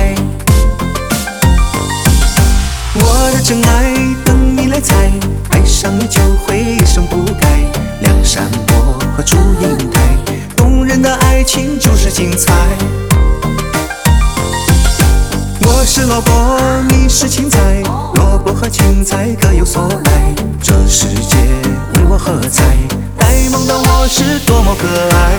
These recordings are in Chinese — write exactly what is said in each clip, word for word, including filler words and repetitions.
爱。我的真爱等你来猜，爱上你就会一生不改。梁山伯和祝英台，动人的爱情就是精彩。我是萝卜，你是青菜，萝卜和青菜各有所爱。这世界为我喝彩，呆萌的我是多么可爱。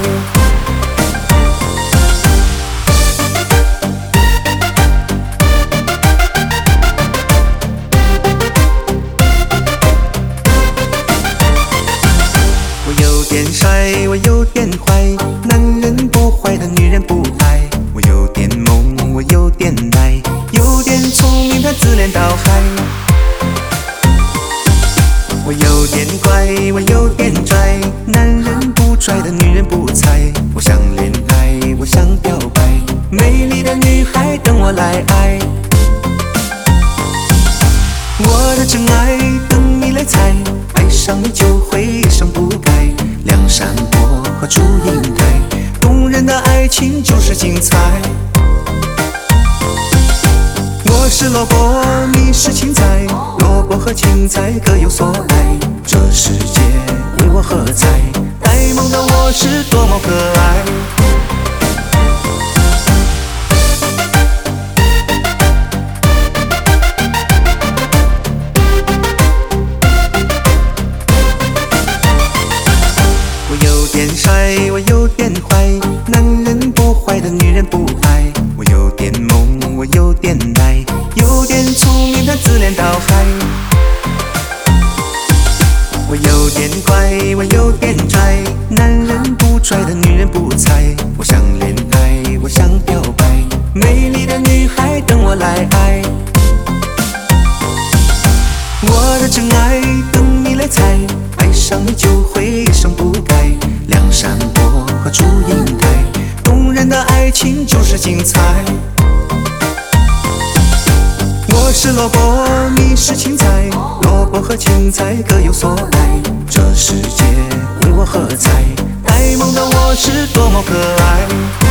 我有点帅，我有点坏，男人不坏的女人不爱。我有点萌，我有点呆，有点聪明的自恋倒海。我有点怪，我有点拽，男人不拽的女人不猜。我想恋爱，我想表白，美丽的女孩等我来爱。我的真爱等你来猜，爱上你就会一生不改。梁山伯和祝英台，动人的爱情就是精彩。我是萝卜，你是青菜，萝卜和青菜各有所爱。这世界为我喝彩，呆萌的我是多么可爱。我有点帅，我有点坏，男人不坏的女人不爱。我有点萌，我有点呆，有点聪明的自恋倒海。我有点怪，我有点拽，男人不拽的女人不猜。我想恋爱，我想表白，美丽的女孩等我来爱。我的真爱等你来猜，爱上你就会一生不改。梁山伯和祝英台，动人的爱情就是精彩。我是萝卜，你是青菜，萝卜和青菜各有所爱。这世界为我喝彩，呆萌的我是多么可爱。